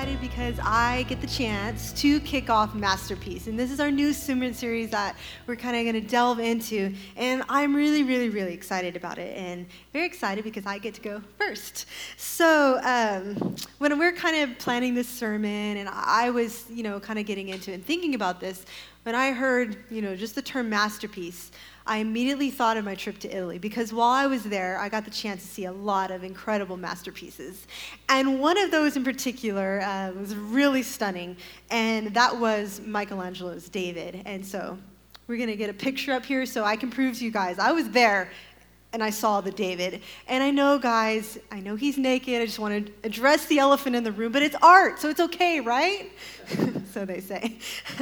excited because I get the chance to kick off Masterpiece. And this is our new sermon series that we're kind of going to delve into. And I'm really, really, really excited about it. And very excited because I get to go first. So when we're kind of planning this sermon, and I was, kind of getting into it and thinking about this, when I heard, just the term masterpiece, I immediately thought of my trip to Italy because while I was there, I got the chance to see a lot of incredible masterpieces. And one of those in particular was really stunning, and that was Michelangelo's David. And so we're going to get a picture up here so I can prove to you guys I was there and I saw the David. And I know, guys, I know he's naked. I just want to address the elephant in the room, but it's art, so it's okay, right? So they say.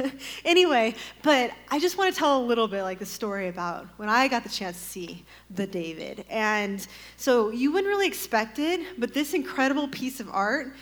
Anyway, but I just want to tell a little bit like the story about when I got the chance to see the David. And so you wouldn't really expect it, but this incredible piece of art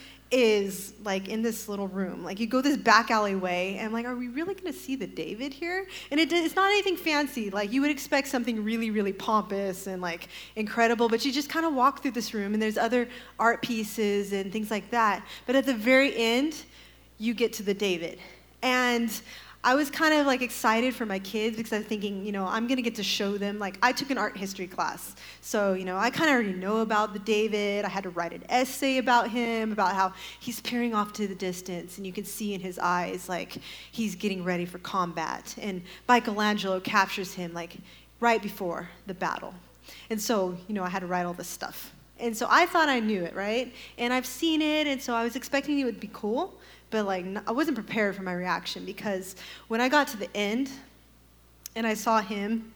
is like in this little room. Like you go this back alleyway and I'm like, are we really going to see the David here? And it's not anything fancy. Like you would expect something really, really pompous and like incredible, but you just kind of walk through this room and there's other art pieces and things like that. But at the very end, you get to the David. And I was kind of like excited for my kids because I was thinking, I'm going to get to show them. Like I took an art history class. So, I kind of already know about the David. I had to write an essay about him, about how he's peering off to the distance and you can see in his eyes like he's getting ready for combat. And Michelangelo captures him like right before the battle. And so, I had to write all this stuff. And so I thought I knew it, right? And I've seen it, and so I was expecting it would be cool. But I wasn't prepared for my reaction because when I got to the end and I saw him,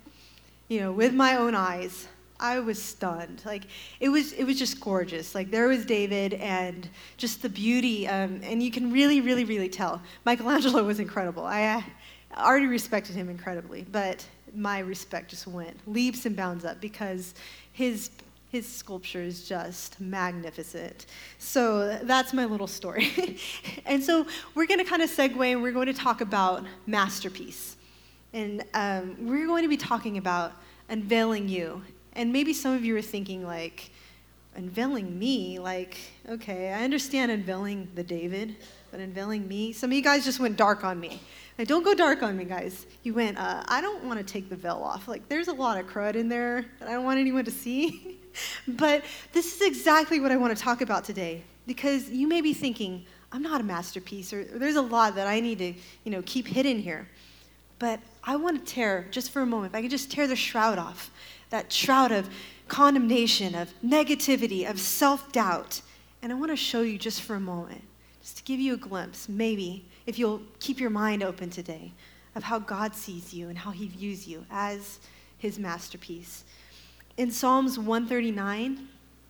with my own eyes, I was stunned. Like it was just gorgeous. Like there was David and just the beauty, and you can really, really, really tell. Michelangelo was incredible. I already respected him incredibly, but my respect just went leaps and bounds up because his sculpture is just magnificent. So that's my little story. And so we're going to kind of segue and we're going to talk about masterpiece. And we're going to be talking about unveiling you. And maybe some of you are thinking like, unveiling me? Like, okay, I understand unveiling the David, but unveiling me? Some of you guys just went dark on me. Like, don't go dark on me, guys. You went, I don't want to take the veil off. Like, there's a lot of crud in there that I don't want anyone to see. But this is exactly what I want to talk about today, because you may be thinking, I'm not a masterpiece, or there's a lot that I need to, keep hidden here. But I want to tear, just for a moment, if I could just tear the shroud off, that shroud of condemnation, of negativity, of self-doubt. And I want to show you just for a moment, just to give you a glimpse, maybe, if you'll keep your mind open today, of how God sees you and how he views you as his masterpiece. In Psalms 139,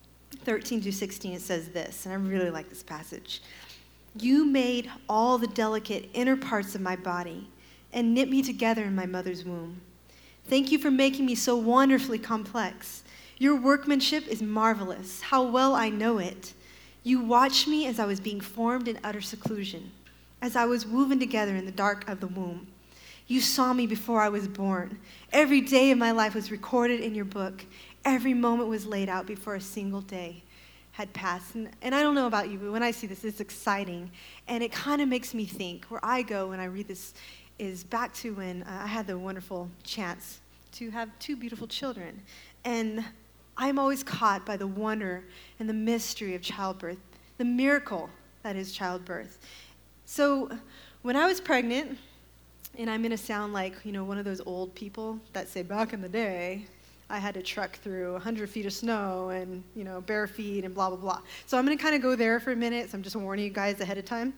13 through 16, it says this, and I really like this passage. You made all the delicate inner parts of my body and knit me together in my mother's womb. Thank you for making me so wonderfully complex. Your workmanship is marvelous. How well I know it. You watched me as I was being formed in utter seclusion, as I was woven together in the dark of the womb. You saw me before I was born. Every day of my life was recorded in your book. Every moment was laid out before a single day had passed. And I don't know about you, but when I see this, it's exciting. And it kind of makes me think, where I go when I read this is back to when I had the wonderful chance to have two beautiful children. And I'm always caught by the wonder and the mystery of childbirth, the miracle that is childbirth. So when I was pregnant, and I'm going to sound like, one of those old people that say, back in the day, I had to trek through 100 feet of snow and, bare feet and blah, blah, blah. So I'm going to kind of go there for a minute, so I'm just warning you guys ahead of time.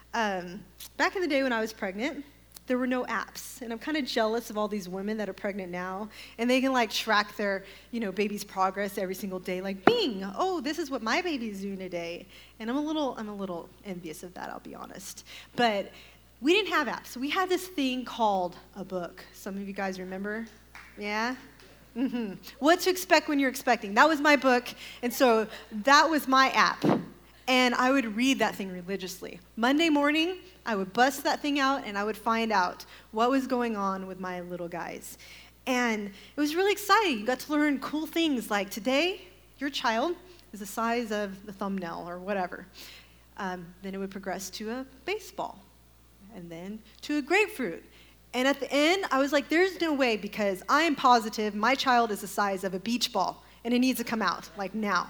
Back in the day when I was pregnant, there were no apps. And I'm kind of jealous of all these women that are pregnant now. And they can, track their, baby's progress every single day. Like, bing, oh, this is what my baby's doing today. And I'm a little envious of that, I'll be honest. But we didn't have apps. We had this thing called a book. Some of you guys remember? Yeah? Mm-hmm. What to expect when you're expecting. That was my book. And so that was my app. And I would read that thing religiously. Monday morning, I would bust that thing out and I would find out what was going on with my little guys. And it was really exciting. You got to learn cool things like today, your child is the size of the thumbnail or whatever. Then it would progress to a baseball, and then to a grapefruit. And at the end, I was like, there's no way, because I am positive my child is the size of a beach ball, and it needs to come out, like now.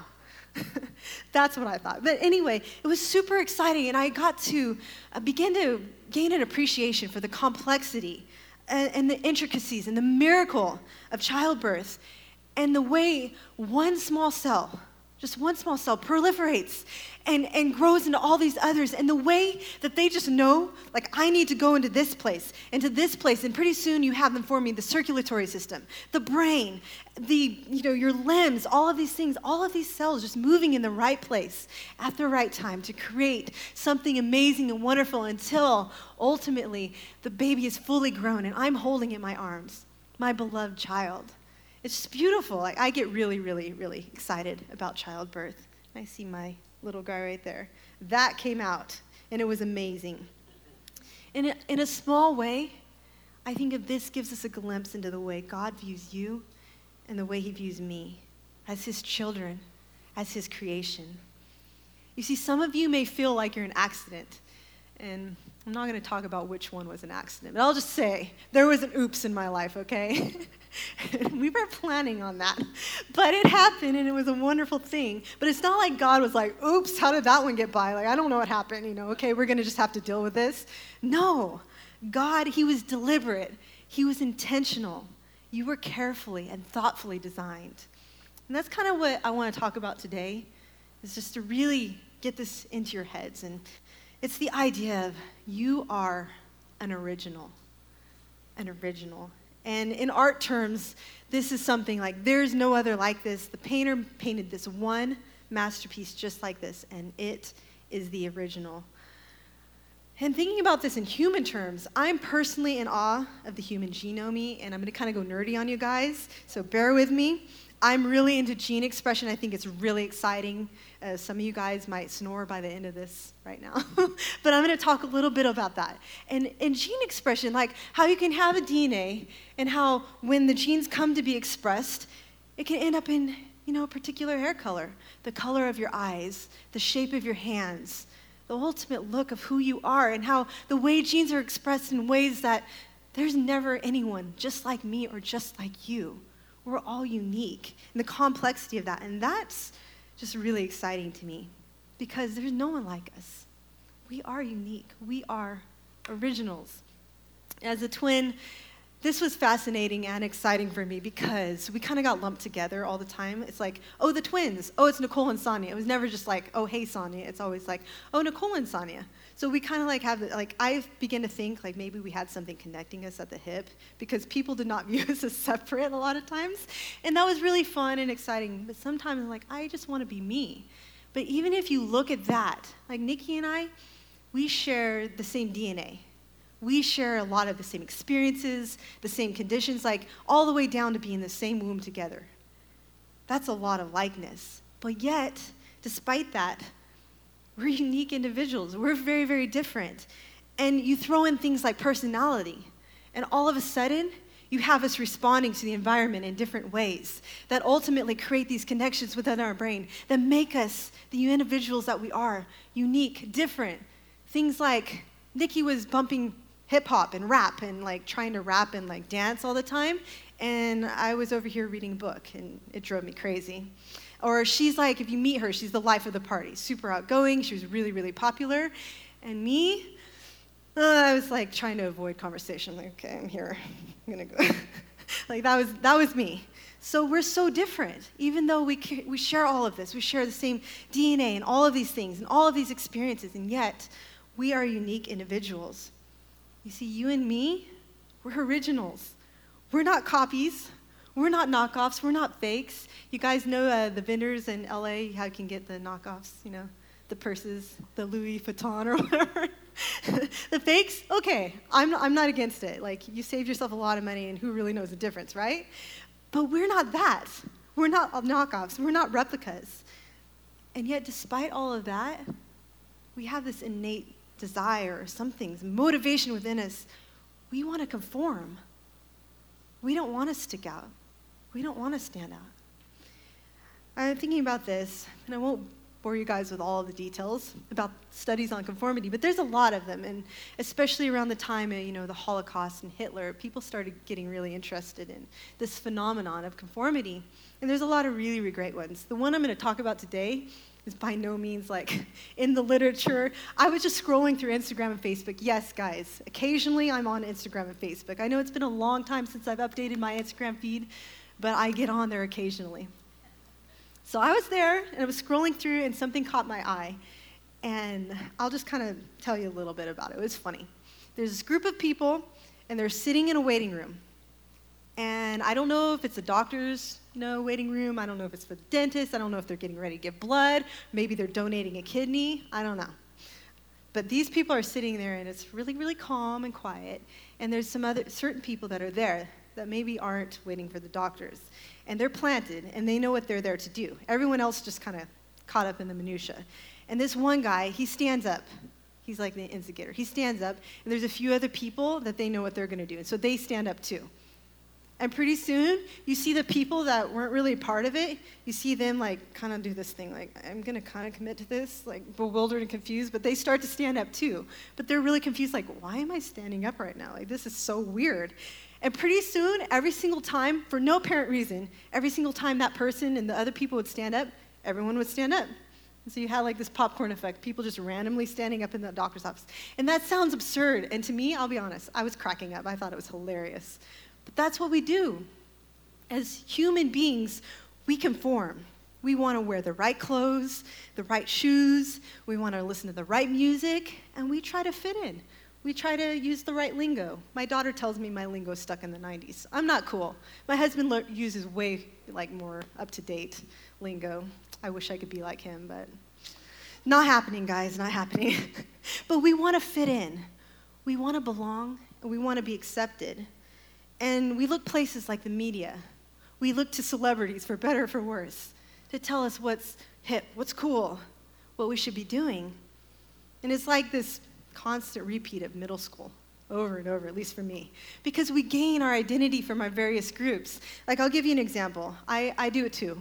That's what I thought. But anyway, it was super exciting, and I got to begin to gain an appreciation for the complexity and the intricacies and the miracle of childbirth, and the way one small cell, just one small cell, proliferates and grows into all these others, and the way that they just know, like, I need to go into this place, and pretty soon you have them forming the circulatory system, the brain, your limbs, all of these things, all of these cells just moving in the right place at the right time to create something amazing and wonderful, until ultimately the baby is fully grown and I'm holding in my arms my beloved child. It's just beautiful. Like, I get really, really, really excited about childbirth. I see my little guy right there. That came out, and it was amazing. In a small way, I think of this gives us a glimpse into the way God views you and the way he views me as his children, as his creation. You see, some of you may feel like you're an accident, and I'm not going to talk about which one was an accident, but I'll just say there was an oops in my life, okay? We were planning on that, but it happened, and it was a wonderful thing. But it's not like God was like, oops, how did that one get by? Like, I don't know what happened, okay, we're going to just have to deal with this. No, God, he was deliberate. He was intentional. You were carefully and thoughtfully designed. And that's kind of what I want to talk about today, is just to really get this into your heads. And it's the idea of you are an original. An original. And in art terms, this is something like, there's no other like this. The painter painted this one masterpiece just like this, and it is the original. And thinking about this in human terms, I'm personally in awe of the human genome, and I'm going to kind of go nerdy on you guys, so bear with me. I'm really into gene expression. I think it's really exciting. Some of you guys might snore by the end of this right now. But I'm going to talk a little bit about that. And in gene expression, like how you can have a DNA, and how when the genes come to be expressed, it can end up in, a particular hair color, the color of your eyes, the shape of your hands, the ultimate look of who you are, and how the way genes are expressed in ways that there's never anyone just like me or just like you. We're all unique, and the complexity of that. And that's just really exciting to me, because there's no one like us. We are unique. We are originals. As a twin, this was fascinating and exciting for me, because we kind of got lumped together all the time. It's like, oh, the twins. Oh, it's Nicole and Sonia. It was never just like, oh, hey, Sonia. It's always like, oh, Nicole and Sonia. So we kind of like have, I begin to think like maybe we had something connecting us at the hip, because people did not view us as separate a lot of times. And that was really fun and exciting. But sometimes I'm like, I just want to be me. But even if you look at that, like Nikki and I, we share the same DNA. We share a lot of the same experiences, the same conditions, like all the way down to being in the same womb together. That's a lot of likeness. But yet, despite that, we're unique individuals. We're very, very different. And you throw in things like personality, and all of a sudden, you have us responding to the environment in different ways that ultimately create these connections within our brain that make us the individuals that we are, unique, different. Things like Nikki was bumping hip-hop and rap and like trying to rap and like dance all the time, and I was over here reading a book, and it drove me crazy. Or she's like, if you meet her, she's the life of the party, super outgoing, she was really, really popular. And me, I was like trying to avoid conversation, like, okay, I'm here, I'm gonna go. Like that was me. So we're so different, even though we share all of this, we share the same DNA and all of these things and all of these experiences, and yet we are unique individuals. You see, you and me, we're originals. We're not copies. We're not knockoffs. We're not fakes. You guys know the vendors in LA, how you can get the knockoffs, the purses, the Louis Vuitton or whatever. The fakes, okay, I'm not against it. Like, you saved yourself a lot of money, and who really knows the difference, right? But we're not that. We're not knockoffs. We're not replicas. And yet, despite all of that, we have this innate desire, something, motivation within us. We want to conform. We don't want to stick out. We don't want to stand out. I'm thinking about this, and I won't bore you guys with all the details about studies on conformity, but there's a lot of them, and especially around the time of, the Holocaust and Hitler, people started getting really interested in this phenomenon of conformity, and there's a lot of really, really great ones. The one I'm going to talk about today is by no means like in the literature. I was just scrolling through Instagram and Facebook. Yes, guys, occasionally I'm on Instagram and Facebook. I know it's been a long time since I've updated my Instagram feed, but I get on there occasionally. So I was there, and I was scrolling through, and something caught my eye. And I'll just kind of tell you a little bit about it. It was funny. There's this group of people, and they're sitting in a waiting room. And I don't know if it's a doctor's waiting room. I don't know if it's for the dentist. I don't know if they're getting ready to give blood. Maybe they're donating a kidney. I don't know. But these people are sitting there, and it's really, really calm and quiet. And there's some other certain people that are there that maybe aren't waiting for the doctors. And they're planted, and they know what they're there to do. Everyone else just kind of caught up in the minutia. And this one guy, he stands up. He's like the instigator. He stands up, and there's a few other people that they know what they're going to do. And so they stand up too. And pretty soon, you see the people that weren't really part of it, you see them like kind of do this thing, like, I'm going to kind of commit to this, like bewildered and confused, but they start to stand up too. But they're really confused, like, why am I standing up right now? Like, this is so weird. And pretty soon, every single time, for no apparent reason, every single time that person and the other people would stand up, everyone would stand up. And so you had like this popcorn effect, people just randomly standing up in the doctor's office. And that sounds absurd. And to me, I'll be honest, I was cracking up. I thought it was hilarious. But that's what we do. As human beings, we conform. We want to wear the right clothes, the right shoes. We want to listen to the right music, and we try to fit in. We try to use the right lingo. My daughter tells me my lingo is stuck in the 90s. I'm not cool. My husband uses way more up-to-date lingo. I wish I could be like him, but not happening, guys, not happening. But we want to fit in. We want to belong, and we want to be accepted. And we look places like the media. We look to celebrities, for better or for worse, to tell us what's hip, what's cool, what we should be doing. And it's like this constant repeat of middle school over and over, at least for me, because we gain our identity from our various groups. Like, I'll give you an example. I do it too.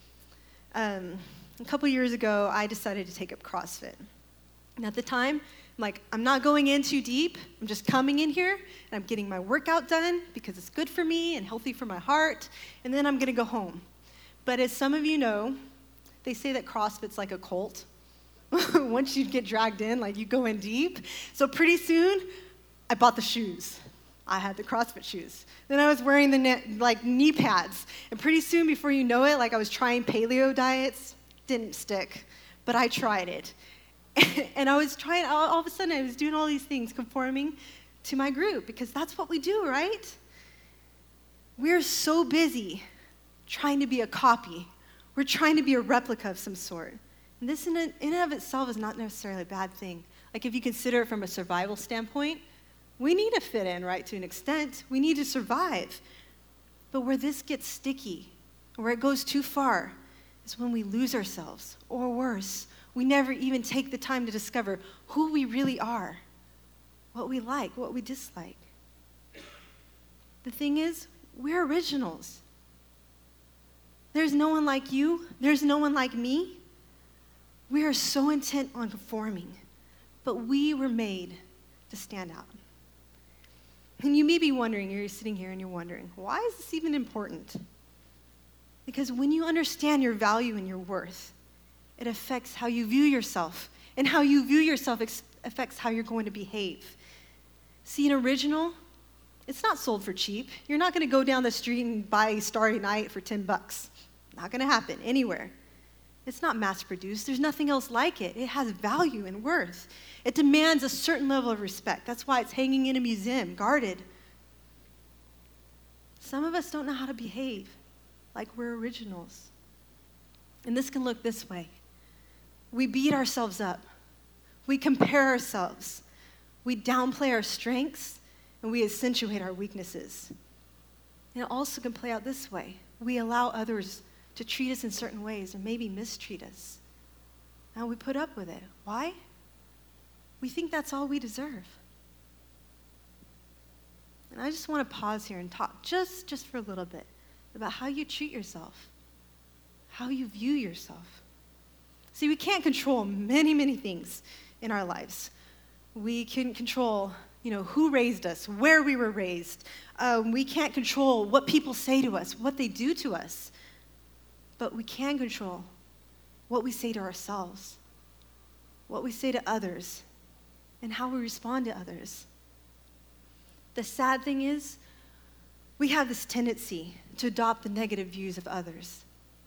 A couple years ago, I decided to take up CrossFit. And at the time, I'm not going in too deep. I'm just coming in here, and I'm getting my workout done because it's good for me and healthy for my heart, and then I'm going to go home. But as some of you know, they say that CrossFit's like a cult. Once you get dragged in, you go in deep. So pretty soon, I bought the shoes. I had the CrossFit shoes. Then I was wearing the knee pads. And pretty soon, before you know it, I was trying paleo diets. Didn't stick, but I tried it. And I was trying, all of a sudden, I was doing all these things, conforming to my group, because that's what we do, right? We're so busy trying to be a copy. We're trying to be a replica of some sort. And this in and of itself is not necessarily a bad thing. If you consider it from a survival standpoint, we need to fit in, right, to an extent. We need to survive. But where this gets sticky, where it goes too far, is when we lose ourselves, or worse, we never even take the time to discover who we really are, what we like, what we dislike. The thing is, we're originals. There's no one like you. There's no one like me. We are so intent on conforming, but we were made to stand out. And you may be wondering, you're sitting here and you're wondering, why is this even important? Because when you understand your value and your worth, it affects how you view yourself, and how you view yourself affects how you're going to behave. See, an original, it's not sold for cheap. You're not going to go down the street and buy Starry Night for $10. Not going to happen anywhere. It's not mass-produced. There's nothing else like it. It has value and worth. It demands a certain level of respect. That's why it's hanging in a museum, guarded. Some of us don't know how to behave like we're originals. And this can look this way. We beat ourselves up. We compare ourselves. We downplay our strengths, and we accentuate our weaknesses. And it also can play out this way. We allow others to treat us in certain ways, or maybe mistreat us. And we put up with it. Why? We think that's all we deserve. And I just want to pause here and talk just for a little bit about how you treat yourself, how you view yourself. See, we can't control many, many things in our lives. We can control, who raised us, where we were raised. We can't control what people say to us, what they do to us. But we can control what we say to ourselves, what we say to others, and how we respond to others. The sad thing is, we have this tendency to adopt the negative views of others.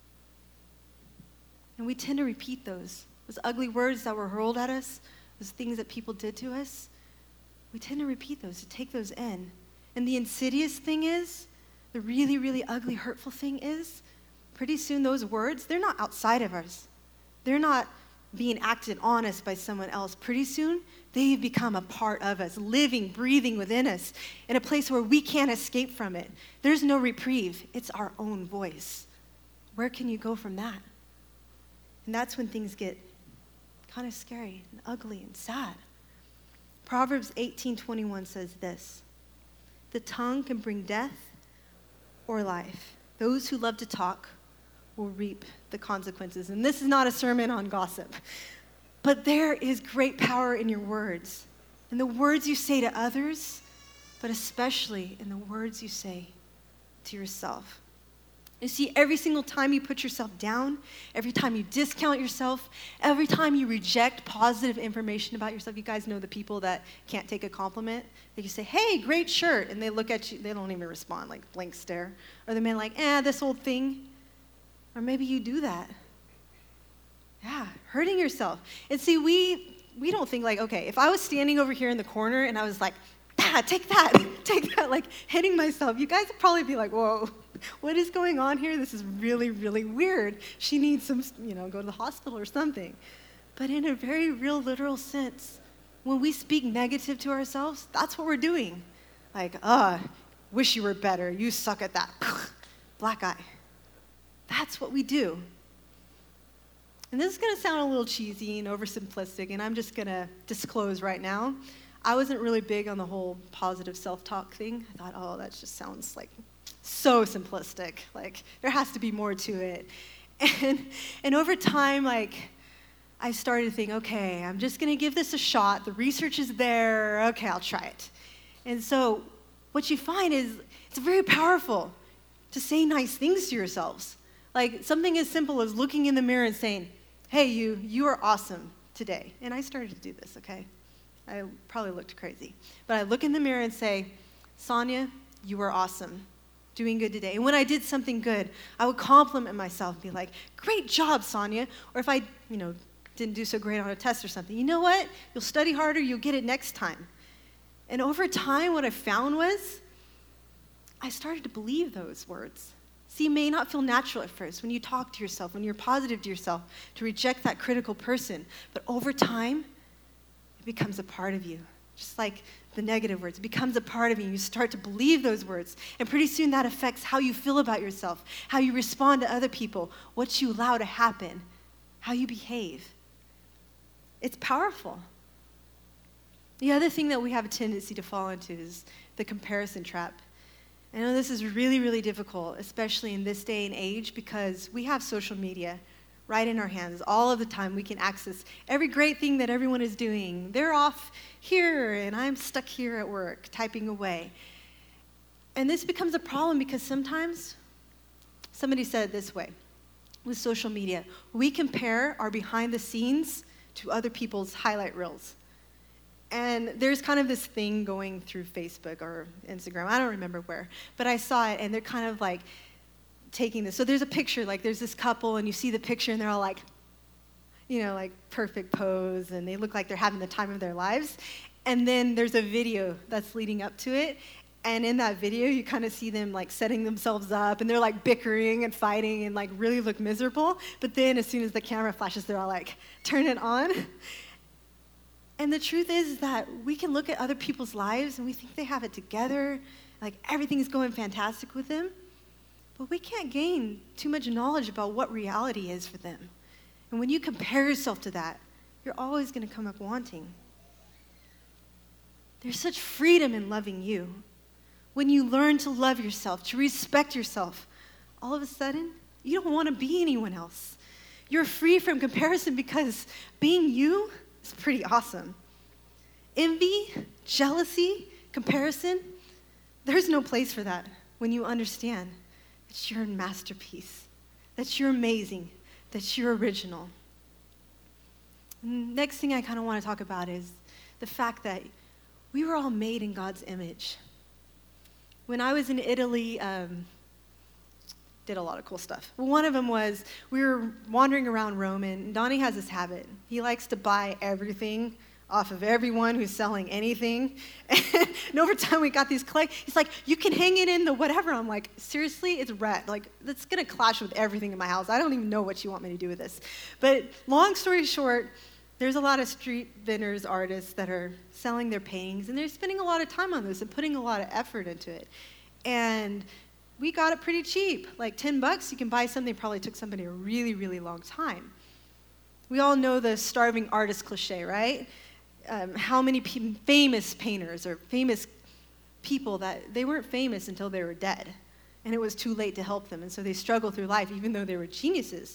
And we tend to repeat those ugly words that were hurled at us, those things that people did to us. We tend to repeat those, to take those in. And the insidious thing is, the really, really ugly, hurtful thing is, pretty soon those words, they're not outside of us. They're not being acted on us by someone else. Pretty soon, they become a part of us, living, breathing within us, in a place where we can't escape from it. There's no reprieve. It's our own voice. Where can you go from that? And that's when things get kind of scary and ugly and sad. Proverbs 18:21 says this: "The tongue can bring death or life. Those who love to talk will reap the consequences." And this is not a sermon on gossip, but there is great power in your words, in the words you say to others, but especially in the words you say to yourself. You see, every single time you put yourself down, every time you discount yourself, every time you reject positive information about yourself, you guys know the people that can't take a compliment, that you say, "Hey, great shirt," and they look at you, they don't even respond, like blank stare. Or the man like, "This old thing." Or maybe you do that. Yeah, hurting yourself. And see, we don't think like, okay, if I was standing over here in the corner and I was like, take that, like hitting myself, you guys would probably be like, "Whoa, what is going on here? This is really, really weird. She needs some, go to the hospital or something." But in a very real, literal sense, when we speak negative to ourselves, that's what we're doing. Like, wish you were better. You suck at that. Black eye. That's what we do. And this is going to sound a little cheesy and oversimplistic, and I'm just going to disclose right now, I wasn't really big on the whole positive self-talk thing. I thought, that just sounds like so simplistic. Like, there has to be more to it. And over time, I started to think, okay, I'm just going to give this a shot. The research is there. Okay, I'll try it. And so what you find is it's very powerful to say nice things to yourselves. Like something as simple as looking in the mirror and saying, "Hey, you are awesome today." And I started to do this, okay? I probably looked crazy. But I look in the mirror and say, "Sonia, you are awesome. Doing good today." And when I did something good, I would compliment myself and be like, "Great job, Sonia." Or if I, didn't do so great on a test or something, "You know what? You'll study harder, you'll get it next time." And over time, what I found was I started to believe those words. See, it may not feel natural at first when you talk to yourself, when you're positive to yourself, to reject that critical person. But over time, it becomes a part of you. Just like the negative words, it becomes a part of you. You start to believe those words. And pretty soon that affects how you feel about yourself, how you respond to other people, what you allow to happen, how you behave. It's powerful. The other thing that we have a tendency to fall into is the comparison trap. I know this is really, really difficult, especially in this day and age, because we have social media right in our hands. All of the time we can access every great thing that everyone is doing. They're off here, and I'm stuck here at work, typing away. And this becomes a problem because sometimes, somebody said it this way, with social media, we compare our behind the scenes to other people's highlight reels. And there's kind of this thing going through Facebook or Instagram, I don't remember where, but I saw it, and they're kind of like taking this. So there's a picture, like there's this couple, and you see the picture, and they're all like, like perfect pose, and they look like they're having the time of their lives. And then there's a video that's leading up to it, and in that video, you kind of see them like setting themselves up, and they're like bickering and fighting and like really look miserable. But then as soon as the camera flashes, they're all like, turn it on. And the truth is that we can look at other people's lives and we think they have it together, like everything's going fantastic with them, but we can't gain too much knowledge about what reality is for them. And when you compare yourself to that, you're always going to come up wanting. There's such freedom in loving you. When you learn to love yourself, to respect yourself, all of a sudden, you don't want to be anyone else. You're free from comparison because being you is pretty awesome. Envy, jealousy, comparison, there's no place for that when you understand that you're a masterpiece, that you're amazing, that you're original. Next thing I kind of want to talk about is the fact that we were all made in God's image. When I was in Italy, did a lot of cool stuff. One of them was we were wandering around Rome, and Donnie has this habit. He likes to buy everything off of everyone who's selling anything. And over time, we got these clay. He's like, you can hang it in the whatever. I'm like, seriously? It's red. Like, that's going to clash with everything in my house. I don't even know what you want me to do with this. But long story short, there's a lot of street vendors, artists that are selling their paintings, and they're spending a lot of time on this and putting a lot of effort into it. And we got it pretty cheap, like $10. You can buy something that probably took somebody a really, really long time. We all know the starving artist cliche, right? How many famous painters or famous people that they weren't famous until they were dead, and it was too late to help them, and so they struggled through life even though they were geniuses.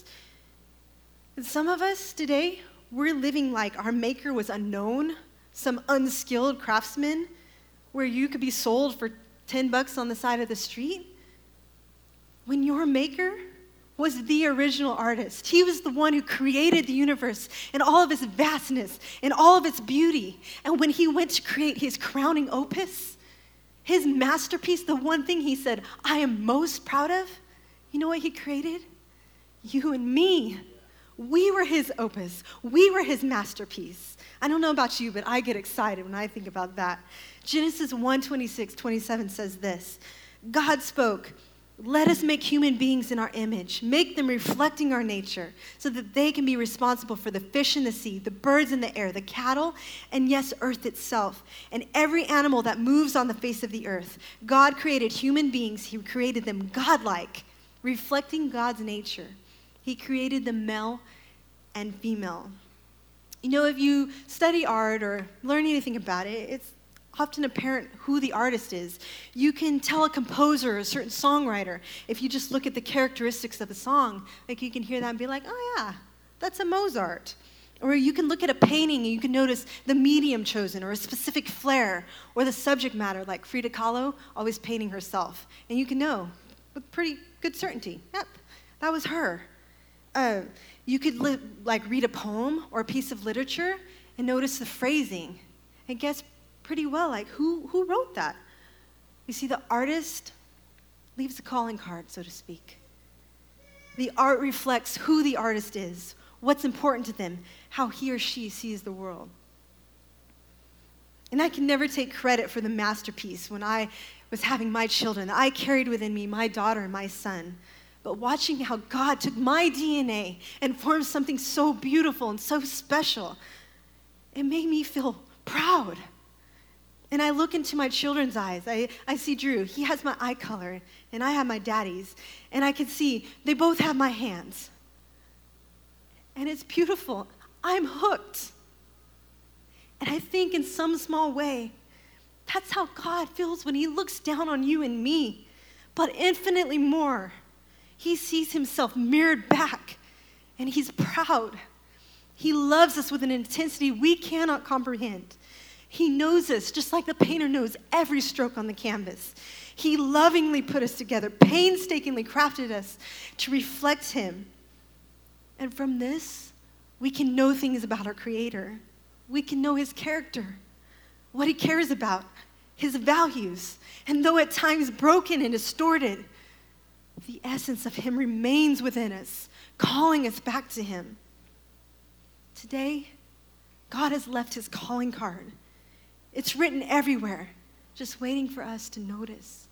And some of us today, we're living like our maker was unknown, some unskilled craftsman, where you could be sold for $10 on the side of the street, when your maker was the original artist. He was the one who created the universe in all of its vastness, in all of its beauty. And when he went to create his crowning opus, his masterpiece, the one thing he said, I am most proud of, you know what he created? You and me. We were his opus. We were his masterpiece. I don't know about you, but I get excited when I think about that. Genesis 1:26-27 says this, God spoke, let us make human beings in our image, make them reflecting our nature, so that they can be responsible for the fish in the sea, the birds in the air, the cattle, and yes, earth itself, and every animal that moves on the face of the earth. God created human beings. He created them godlike, reflecting God's nature. He created them male and female. You know, if you study art or learn anything about it, it's often apparent who the artist is. You can tell a composer, a certain songwriter, if you just look at the characteristics of a song. Like you can hear that and be like, oh yeah, that's a Mozart. Or you can look at a painting and you can notice the medium chosen or a specific flair or the subject matter, like Frida Kahlo, always painting herself. And you can know with pretty good certainty, yep, that was her. You could read a poem or a piece of literature and notice the phrasing and guess pretty well, like who wrote that? You see, the artist leaves a calling card, so to speak. The art reflects who the artist is, what's important to them, how he or she sees the world. And I can never take credit for the masterpiece when I was having my children. I carried within me my daughter and my son. But watching how God took my DNA and formed something so beautiful and so special, it made me feel proud. And I look into my children's eyes. I see Drew. He has my eye color, and I have my daddy's. And I can see they both have my hands. And it's beautiful. I'm hooked. And I think in some small way, that's how God feels when he looks down on you and me, but infinitely more. He sees himself mirrored back, and he's proud. He loves us with an intensity we cannot comprehend. He knows us just like the painter knows every stroke on the canvas. He lovingly put us together, painstakingly crafted us to reflect him. And from this, we can know things about our Creator. We can know his character, what he cares about, his values. And though at times broken and distorted, the essence of him remains within us, calling us back to him. Today, God has left his calling card. It's written everywhere, just waiting for us to notice.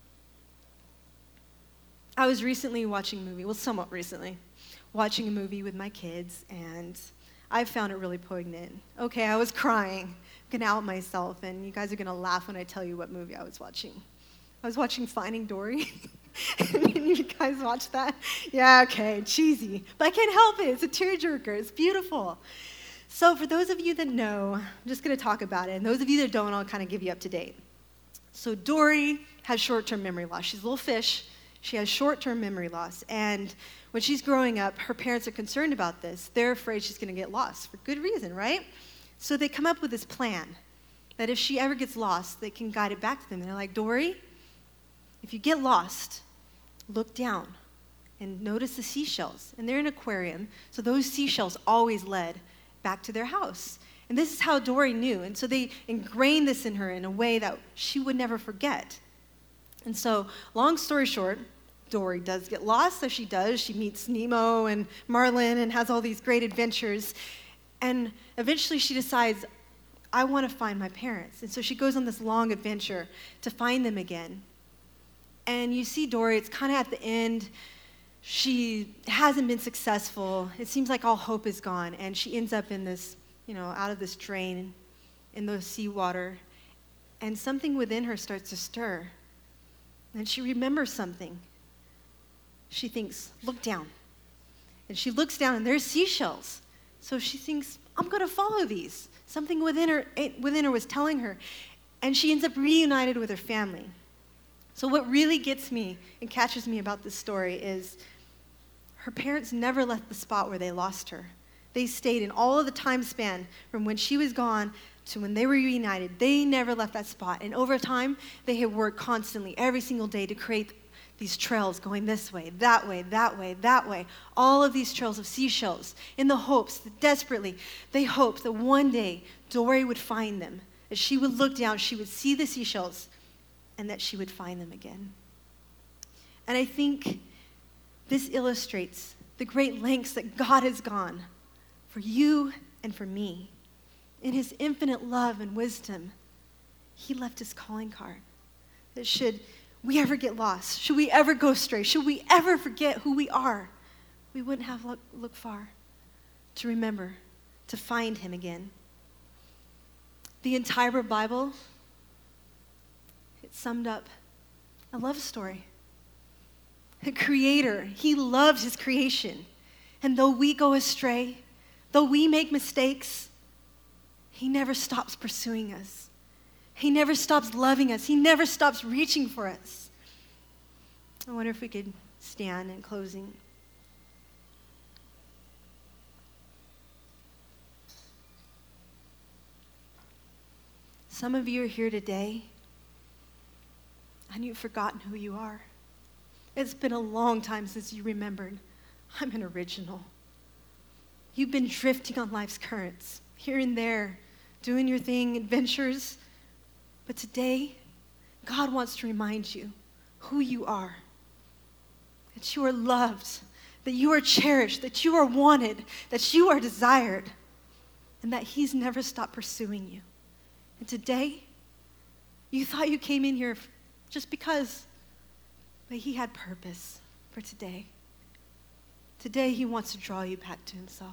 I was recently watching a movie, somewhat recently, watching a movie with my kids, and I found it really poignant. Okay, I was crying. I'm going to out myself, and you guys are going to laugh when I tell you what movie I was watching. I was watching Finding Dory. You guys watch that? Yeah, okay, cheesy. But I can't help it. It's a tearjerker. It's beautiful. So for those of you that know, I'm just going to talk about it. And those of you that don't, I'll kind of give you up to date. So Dory has short-term memory loss. She's a little fish. She has short-term memory loss. And when she's growing up, her parents are concerned about this. They're afraid she's going to get lost for good reason, right? So they come up with this plan that if she ever gets lost, they can guide it back to them. And they're like, Dory, if you get lost, look down and notice the seashells. And they're in an aquarium, so those seashells always led back to their house. And this is how Dory knew. And so they ingrained this in her in a way that she would never forget. And so, long story short, Dory does get lost, so she does. She meets Nemo and Marlin and has all these great adventures. And eventually she decides, I want to find my parents. And so she goes on this long adventure to find them again. And you see Dory, it's kind of at the end. She hasn't been successful. It seems like all hope is gone. And she ends up in this, out of this drain in the seawater. And something within her starts to stir. And she remembers something. She thinks, look down. And she looks down, and there's seashells. So she thinks, I'm going to follow these. Something within her was telling her. And she ends up reunited with her family. So what really gets me and catches me about this story is her parents never left the spot where they lost her. They stayed in all of the time span from when she was gone to when they were reunited. They never left that spot. And over time, they had worked constantly every single day to create these trails going this way, that way, that way, that way. All of these trails of seashells in the hopes that desperately, they hoped that one day Dory would find them. As she would look down, she would see the seashells and that she would find them again. And I think this illustrates the great lengths that God has gone for you and for me. In his infinite love and wisdom, he left his calling card that should we ever get lost, should we ever go astray, should we ever forget who we are, we wouldn't have look far to remember, to find him again. The entire Bible, it summed up a love story. The Creator, he loves his creation. And though we go astray, though we make mistakes, he never stops pursuing us. He never stops loving us. He never stops reaching for us. I wonder if we could stand in closing. Some of you are here today, and you've forgotten who you are. It's been a long time since you remembered, I'm an original. You've been drifting on life's currents, here and there, doing your thing, adventures. But today, God wants to remind you who you are, that you are loved, that you are cherished, that you are wanted, that you are desired, and that he's never stopped pursuing you. And today, you thought you came in here just because, but he had purpose for today. Today, he wants to draw you back to himself.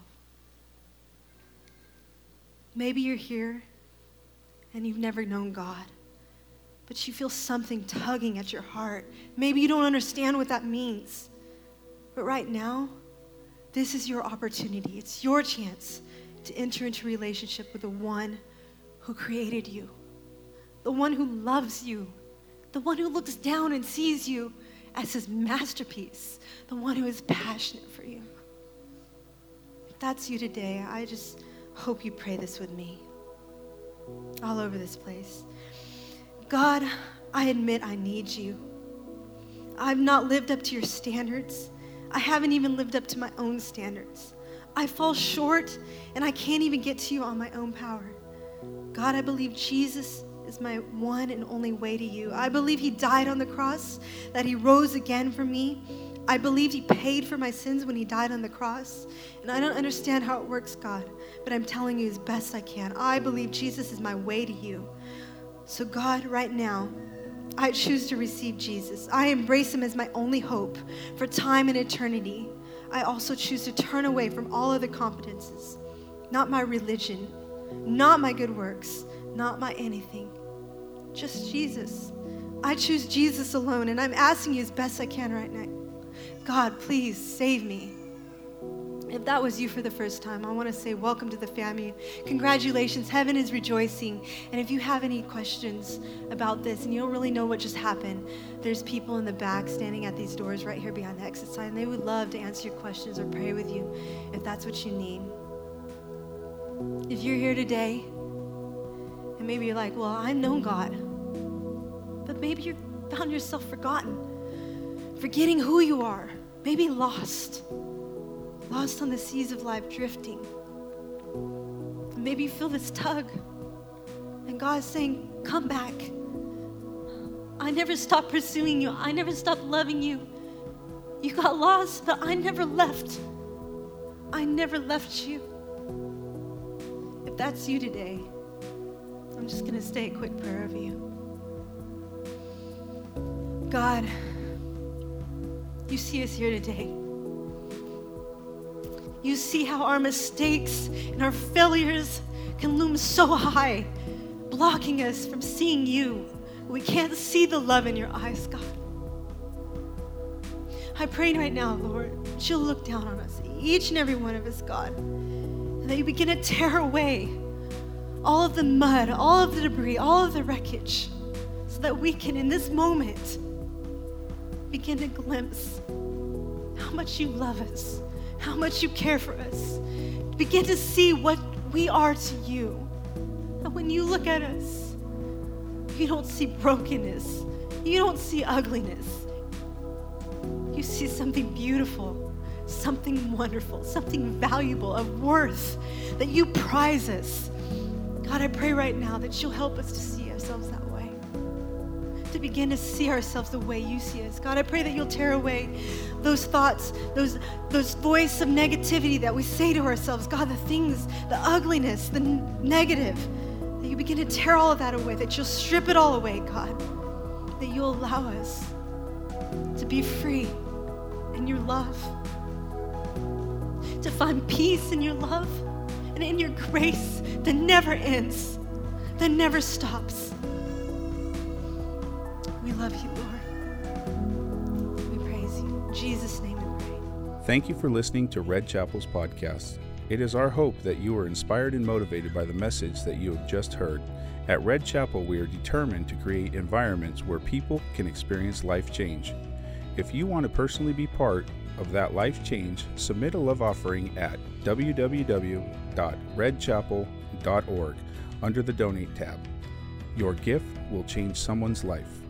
Maybe you're here and you've never known God, but you feel something tugging at your heart. Maybe you don't understand what that means. But right now, this is your opportunity. It's your chance to enter into a relationship with the one who created you, the one who loves you, the one who looks down and sees you as his masterpiece, the one who is passionate for you. If that's you today, I just hope you pray this with me. All over this place. God, I admit I need you. I've not lived up to your standards. I haven't even lived up to my own standards. I fall short and I can't even get to you on my own power. God, I believe Jesus is my one and only way to you. I believe he died on the cross, that he rose again for me. I believe he paid for my sins when he died on the cross. And I don't understand how it works, God, but I'm telling you as best I can. I believe Jesus is my way to you. So God, right now, I choose to receive Jesus. I embrace him as my only hope for time and eternity. I also choose to turn away from all other competences, not my religion, not my good works, not my anything, just Jesus. I choose Jesus alone, and I'm asking you as best I can right now. God, please save me. If that was you for the first time, I want to say welcome to the family. Congratulations, heaven is rejoicing. And if you have any questions about this and you don't really know what just happened, there's people in the back standing at these doors right here behind the exit sign, and they would love to answer your questions or pray with you if that's what you need. If you're here today, and maybe you're like, well, I know God, but maybe you found yourself forgotten, forgetting who you are, maybe lost on the seas of life, drifting. Maybe you feel this tug, and God's saying, come back. I never stopped pursuing you. I never stopped loving you. You got lost, but I never left. I never left you. If that's you today, I'm just going to say a quick prayer over you. God, you see us here today. You see how our mistakes and our failures can loom so high, blocking us from seeing you. We can't see the love in your eyes, God. I pray right now, Lord, that you'll look down on us, each and every one of us, God, and that you begin to tear away all of the mud, all of the debris, all of the wreckage, so that we can, in this moment, begin to glimpse how much you love us, how much you care for us. Begin to see what we are to you. And when you look at us, you don't see brokenness. You don't see ugliness. You see something beautiful, something wonderful, something valuable, of worth, that you prize us. God, I pray right now that you'll help us to see ourselves that way, to begin to see ourselves the way you see us. God, I pray that you'll tear away those thoughts, those voice of negativity that we say to ourselves. God, the things, the ugliness, the negative, that you begin to tear all of that away, that you'll strip it all away, God, that you'll allow us to be free in your love, to find peace in your love and in your grace that never ends, that never stops. We love you, Lord. We praise you. In Jesus' name we pray. Thank you for listening to Red Chapel's podcast. It is our hope that you are inspired and motivated by the message that you have just heard. At Red Chapel, we are determined to create environments where people can experience life change. If you want to personally be part of that life change, submit a love offering at www.redchapel.org under the Donate tab. Your gift will change someone's life.